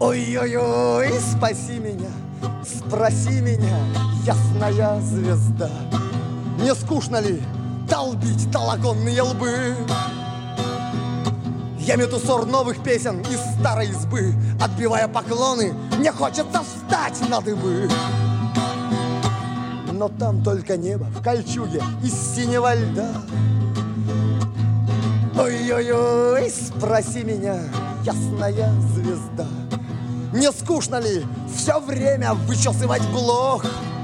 Ой-ой-ой, спаси меня, спроси меня, ясная звезда. Не скучно ли долбить толоконные лбы? Я мету ссор новых песен из старой избы. Отбивая поклоны, мне хочется встать на дыбы. Но там только небо в кольчуге из синего льда. Ой-ой-ой, спроси меня, ясная звезда. Не скучно ли все время вычесывать блох?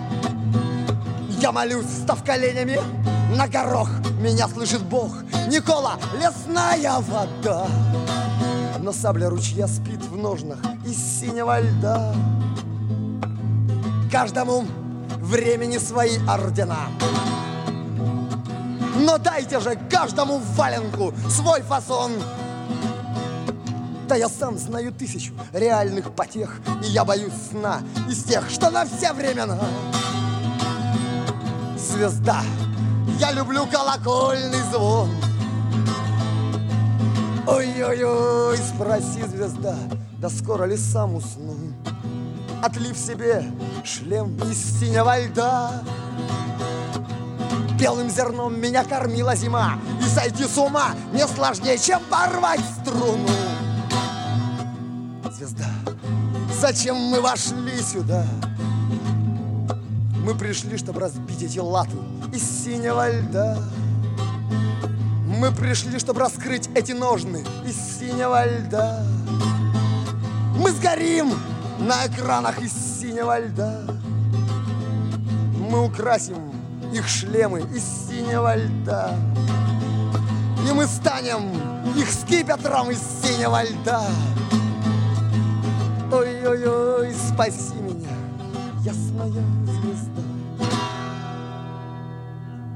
Я молюсь, став коленями на горох. Меня слышит Бог. Никола, лесная вода. Но сабля ручья спит в ножнах из синего льда. Каждому времени свои ордена. Но дайте же каждому валенку свой фасон. Да я сам знаю 1000 реальных потех, и я боюсь сна из тех, что на все времена. Звезда, я люблю колокольный звон. Ой-ой-ой, спроси, звезда, да скоро ли сам усну? Отлив себе шлем из синего льда. Белым зерном меня кормила зима, и сойти с ума не сложнее, чем порвать струну. Звезда, зачем мы вошли сюда? Мы пришли, чтобы разбить эти латы из синего льда. Мы пришли, чтобы раскрыть эти ножны из синего льда. Мы сгорим на экранах из синего льда. Мы украсим их шлемы из синего льда. И мы станем их скипетром из синего льда. Ой-ой-ой, спаси меня, ясная звезда.